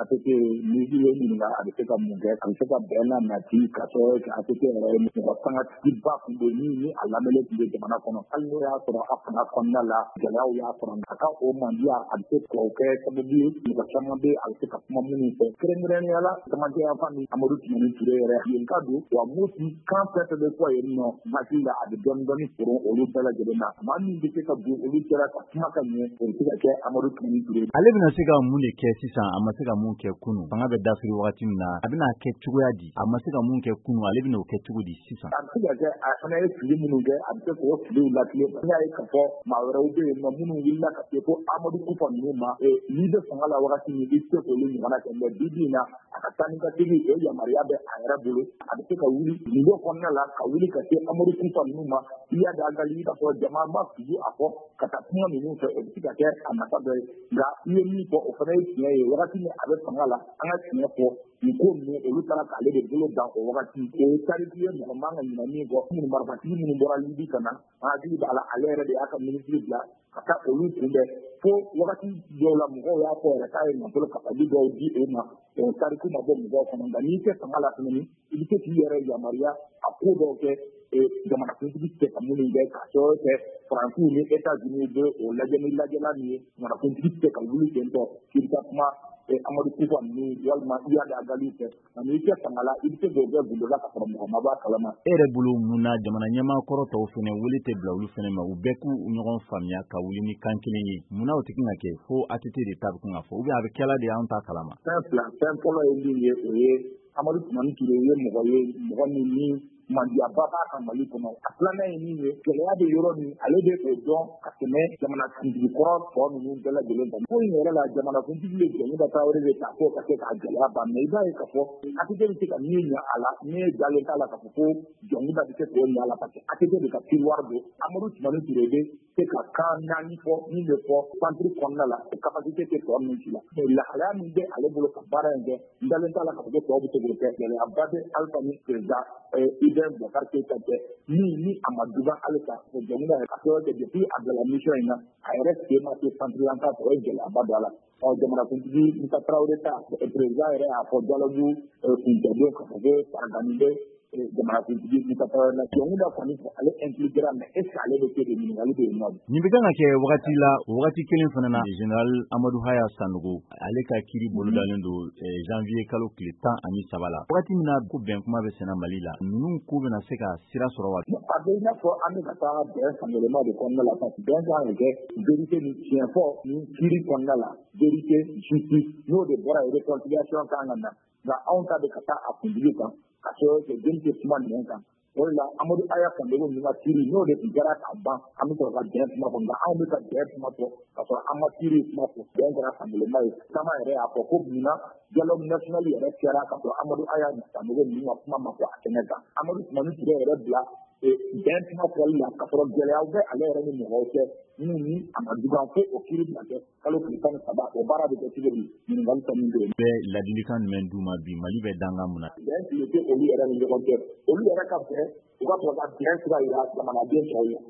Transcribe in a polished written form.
ATT nigi ye ɲininka a bɛ se ka mun kɛ, a bɛ se ka bɛn n'a nati ka sɔrɔ ATT yɛrɛ ye mɔgɔ sangatigi ba kun don ni a lamɛnlen tun bɛ jamana kɔnɔ. Hali n'o y'a sɔrɔ a fanga kɔnɔna la gɛlɛyaw y'a sɔrɔ a ka o mandiya a bɛ se ka kɛ sababu ye mɔgɔ caman bɛ a bɛ se ka kuma minnu fɛ. Kɛrɛnkɛrɛnnenya la camancɛ yanfan ni Amadu Tumani Ture yɛrɛ yen ka don wa Moti kan fɛn fɛn bɛ fɔ yen nɔ hakili la a bɛ dɔɔni sɔrɔ olu bɛɛ lajɛlen na. Maa min bɛ se ka don olu cɛla ka kuma ka ɲɛ o bɛ se ka kɛ Amadu Tumani Ture. Ale bɛna se ka mun de kɛ sisan a ma se ka mun kɛ kunun fanga bɛ dasiri wagati min na a bɛna kɛ cogoya di a ma se ka mun kɛ kunun ale bɛna o kɛ cogo di sisan. A bɛ se ka kɛ a fana ye fili minnu kɛ a bɛ se k'o filiw latigɛ. N y'a ye ka fɔ maa wɛrɛw bɛ yen nɔ minnu wulila ka se ko Amadu Kufa ninnu ma n'i bɛ fanga la wagati min i se k'olu ɲɔgɔnna kɛ mais bi bi in na a ka taa ni ka segin o yamaruya bɛ a yɛrɛ bolo a bɛ se ka wuli niveau kɔnɔna la ka wuli ka se Amadu Kufa ninnu ma i y'a da gali i ka fɔ jama ma fili a fɔ ka taa kuma ninnu fɛ o bɛ se ka kɛ a nafa dɔ ye nka i ye min fɔ o fana ye tiɲɛ ye wagati min a bɛ fanga la an ka tiɲɛ fɔ nin ko ninnu olu taara k'ale de bolo dan o wagati o ye tariki ye mɔgɔ man ka ɲinɛ min kɔ minnu marifatigi minnu bɔra Libi ka na an hakili b'a la ale yɛrɛ de y'a ka minisiri bila ka taa olu kunbɛn fo wagati dɔw la mɔgɔw y'a fɔ yɛrɛ k'a ye nafolo kasabi dɔw di o ma o tariku ma bɔ mɔgɔw kɔnɔ nka n'i tɛ fanga la tuguni i bɛ se k'i yɛrɛ yamaruya a ko dɔw kɛ jamanakuntigi tɛ ka minnu kɛ ka sababu kɛ Faransiw ni États-Unis bɛ o lajɛ ni lajɛla min ye jamanakuntigi tɛ ka wuli ten tɔ k'i bɛ taa kuma Amadu Kufa ninnu walima i y'a da gali fɛ nka n'i tɛ fanga la i bɛ se k'o kɛ gundo la ka sɔrɔ mɔgɔ ma b'a kalama. E yɛrɛ bolo mun na jamana ɲɛmaa kɔrɔ tɔw fana wele tɛ bila olu fana ma u bɛɛ k'u ɲɔgɔn faamuya ka wuli ni kan kelen ye mun na o tɛ ka kɛ fo ATT de ta bɛ kun ka fɔ ou bien a bɛ kɛla de an t'a kalama. Fɛn fɔlɔ ye min ye o ye Amadu Tumani Ture ye mɔgɔ min ni mandiyaba b'a ka Mali kɔnɔ a filanan ye min ye gɛlɛya bɛ yɔrɔ min ale bɛ o dɔn ka tɛmɛ jamanakuntigi kɔrɔ tɔ ninnu bɛɛ lajɛlen kan ko in yɛrɛ la jamanakuntigi ye Jɛnɛba Tarawele de ta ko ka se k'a gɛlɛya ban mais i b'a ye k'a fɔ ATT bɛ se ka min ɲɛ a la ne dalen t'a la k'a fɔ ko Jɛnɛba bɛ se k'o ɲɛ a la parce que ATT de ka tiroir don Amadu Tumani Ture bɛ se ka kan naani fɔ min bɛ fɔ centre kɔnɔna la capacité tɛ tɔ min si la mais lahalaya min bɛ ale bolo ka baara in kɛ n dalen t'a la k'a fɔ ko tɔw bɛ se k'o kɛ gɛlɛyaba bɛ Alpha ni président Ibrahima Boubacar Keïta cɛ ni a ma duba hali ka Jɛnɛba yɛrɛ ka sababu kɛ depuis a bila mission in na a yɛrɛ sen ma se centre la k'a sɔrɔ o ye gɛlɛyaba don a la jamanakuntigi Musa Tarawele ta président yɛrɛ y'a fɔ dialogue kuncɛdon k'a fɔ ko Faragani bɛ jamanakuntigi Musa Tarawele la Jɛnɛba kɔni fɔ ale impliquera mais est ce que ale bɛ se de ɲininkali bɛ yen nɔ. Nin bɛ kan ka kɛ wagati la wagati kelen fana na général Amadou Haya Sanogo ale ka kiiri bolodalen don janvier kalo tile 13 la wagati min na ko bɛn kuma bɛ senna Mali la ninnu ko bɛna se ka sira sɔrɔ wa. A bɛ i n'a fɔ an bɛ ka taa bɛn fankɛlɛma de kɔnɔna la parce que bɛn kan ka kɛ vérité ni tiɲɛ fɔ ni kiiri kɔnɔna la vérité justice n'o de bɔra yen réconciliation kan ka na nka anw ta bɛ ka taa a kuntigi kan ka sababu kɛ jeli tɛ kuma nɛn kan o de la Amadou Haya Sanogo ninnu ka kiiri n'o de tun kɛra k'a ban an bɛ sɔrɔ ka bɛn kuma fɔ nka anw bɛ ka bɛn kuma fɔ ka sɔrɔ an ma kiiri kuma fɔ bɛn kɛra fankɛlɛma ye caman yɛrɛ y'a fɔ ko munna dialogue national yɛrɛ kɛra ka sɔrɔ Amadou Haya Sanogo ninnu ka kuma ma fɔ a kɛnɛ kan Amadu Tumani Ture yɛrɛ bila bɛn kuma fɔli la ka sɔrɔ gɛlɛyaw bɛ ale yɛrɛ ni mɔgɔw cɛ minnu ni a ma dugan fo o kiiri bɛna kɛ kalo tile 13 o baara bɛ kɛ cogo di ɲininkali caman bɛ yen. Bɛ ladilikan jumɛn d'u ma bi Mali bɛ dangan mun na. Bɛn tile tɛ olu yɛrɛ ni ɲɔgɔn cɛ olu yɛrɛ ka bɛn u ka sɔrɔ ka bɛn sira yira jamanaden tɔw ye.